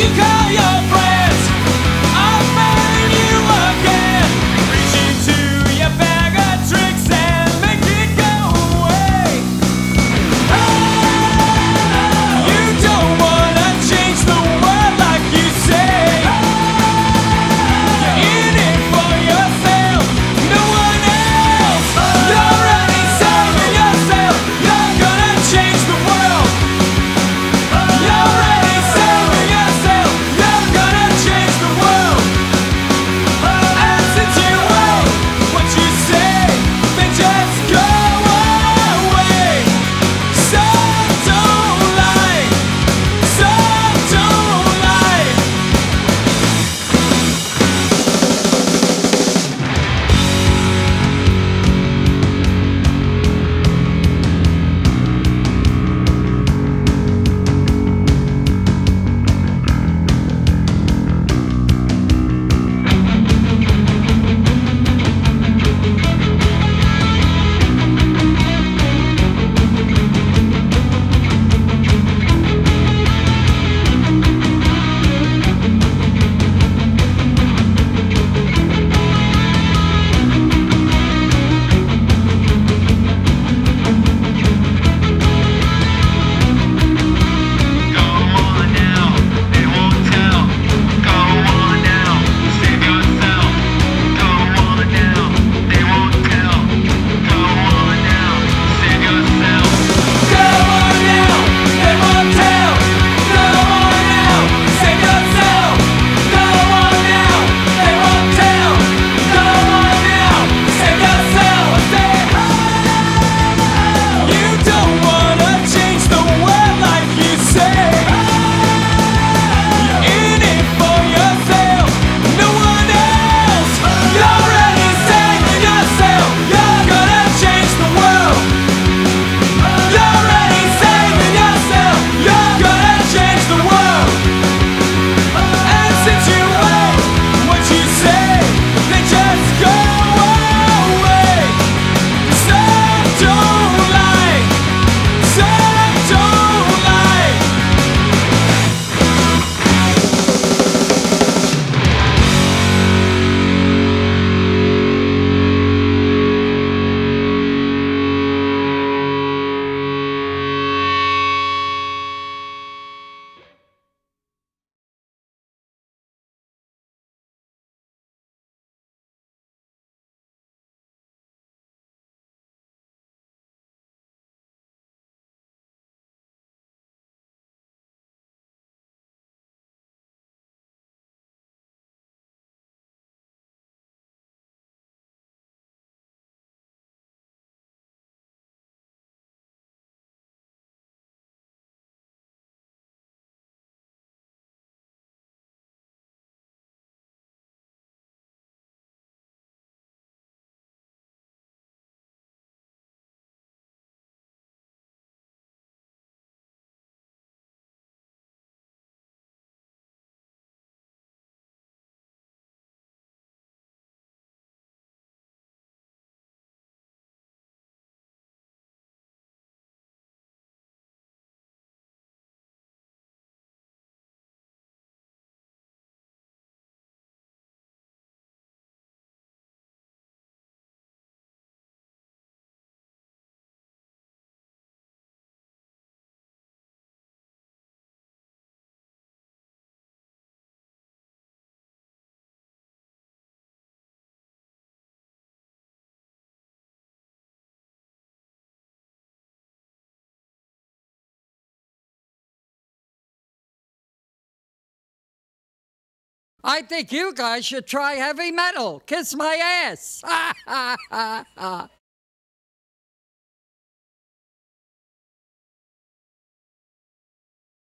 you call your friends? I'll find you again. Reach into your bag of tricks and make it go away. You don't wanna change the world like you say. You're in it for yourself, no one else. You're already saving yourself. You're gonna change the world. You're already saving yourself. You're gonna change the world. And since you wait, what you say, then just go away. So don't lie. So don't lie. Go on now, they won't tell. Go on now, save yourself. Go on now, they won't tell. Go on now, save yourself. Go on now, they won't tell. Go on now, save yourself. Go on now, they won't tell. Go on now, save yourself. You don't wanna change the world like you say. You're in it for yourself, no one else. You're already saving yourself. You're gonna change the world. You're already saving yourself. You're gonna change the world. And since you wait, what you say, then just go away. So don't lie. So don't lie. I think you guys should try heavy metal. Kiss my ass.